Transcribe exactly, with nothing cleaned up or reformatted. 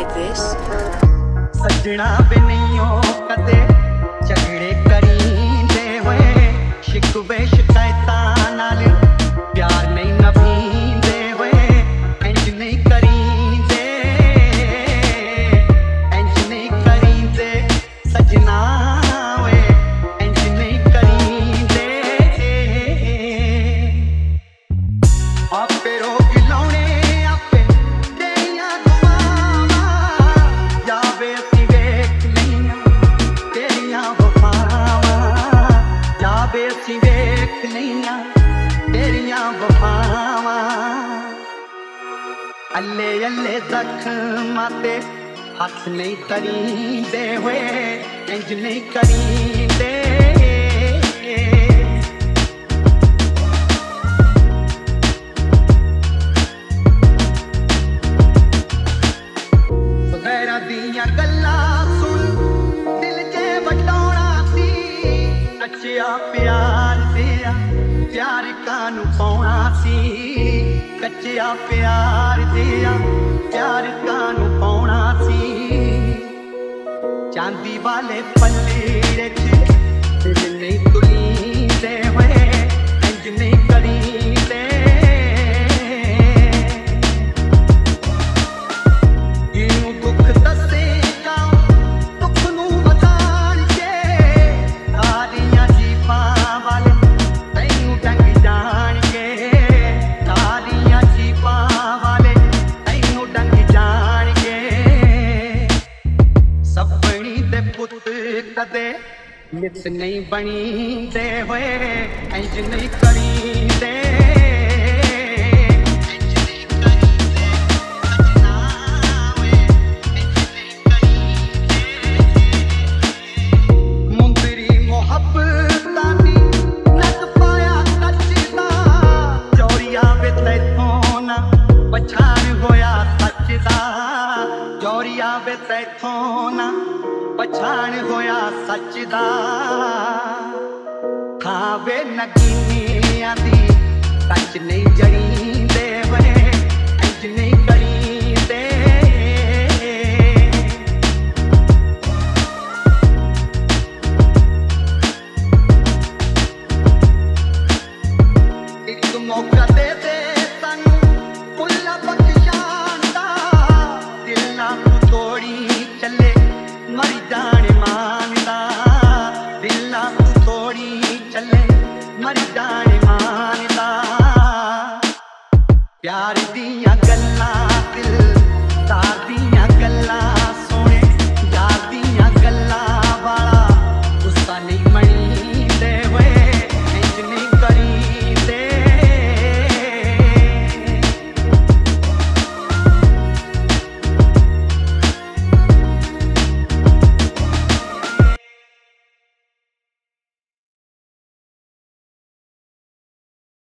this? सजना भी नहीं हो कदे झगड़े करींदे होए शिकवे शिकायतां नाल प्यार नहीं नभींदे होए इंज नहीं करींदे इंज नहीं करींदे सजना वे इंज नहीं करींदे आपे रोक लाउणे आपे तेरियां दुआवां जावे असीं वेख लईयां तेरियां वफावां जावे असीं वेख लईयां तेरियां वफावां अल्ले अल्ले जख्मां ते हथ नहीं करींदे होए इंज नहीं करींदे बगैरा दियां गल्लां सुन दिल च वटाउणा सी कच्चिया प्यार दिया प्यार कानू पाउणा सी कच्चिया प्यार दिया प्यार कानू पाउणा सी चांदी वाले पल्ले च दिल नहीं तुलींदे होए इंज नहीं करींदे इनू दुख दसेगा दुख नू वधाण के तारियां जीवां वाले तैनू डंग जाणगे तारियां जीवां वाले तैनू डंग जाणगे सपनी दे पुत कदे नित नहीं बणींदे होए इंज नहीं करींदे इंज नहीं करींदे सजना वे इंज नहीं करींदे मुंदरी मुहब्बतां दी नक पाया कच्चदा चोरिया वे तैथों ना पछाण होया सच दा चोरिया वे तैथों ना पछाण होया सच दा खावे नगीनियां दी सच नहीं जड़ींदे होए इंज नहीं करींदे एक मौका दे दे सानू फुल्ला बख्शाण दा दिल ना तू तोड़ी चले मरी जाने मानदा दिल ना तू तोड़ी चले मरी जाने मानदा प्यार दियां गल्लां